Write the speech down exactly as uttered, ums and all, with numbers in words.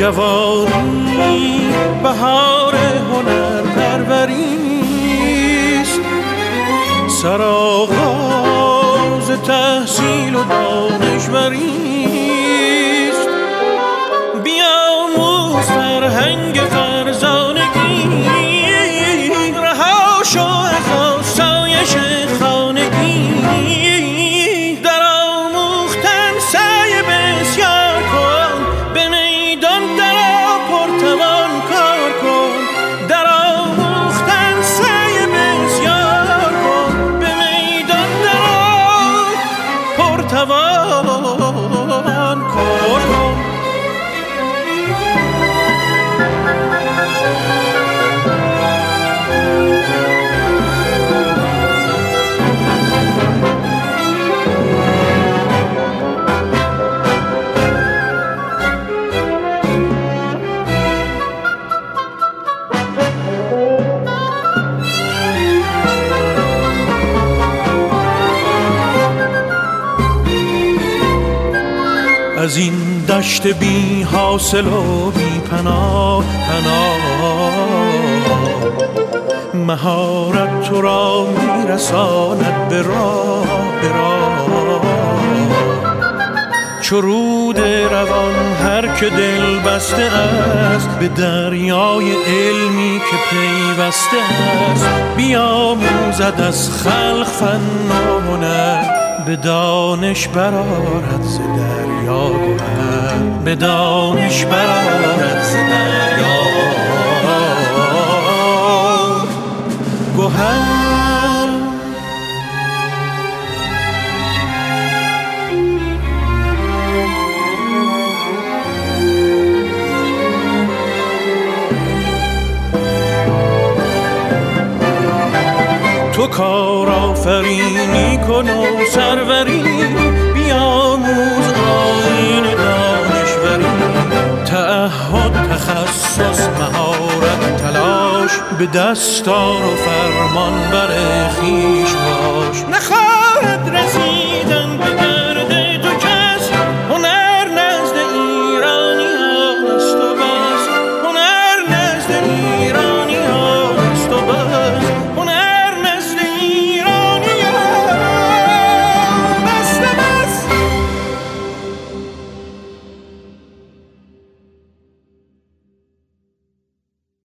جوانی بهار هنر پروریست، سرآغاز تحصیل و دانشوریست. بیاموز فرهنگ فرزانگی، رها شو از آسایش خانگی، در آموختن سعی بسیار کن، به میدان درآ پرتوان کار کن. در آموختن سعی بسیار کن، به میدان درآ پرتوان کار کن. از این دشت بی حاصل و بی پناه پناه، مهارت تو را میرساند به راه به راه. چو رود روان هر که دل بسته است، به دریای علمی که پیوسته است. بیاموزد از خلق فن و هنر، به دانش برآرد ز دریا گوهر. به دانش برآرد ز دریا گوهر. تو کار آفرینی کن و سروری، بیاموز آیین دانشوری. تعهد تخصص مهارت تلاش، به دستار و فرمان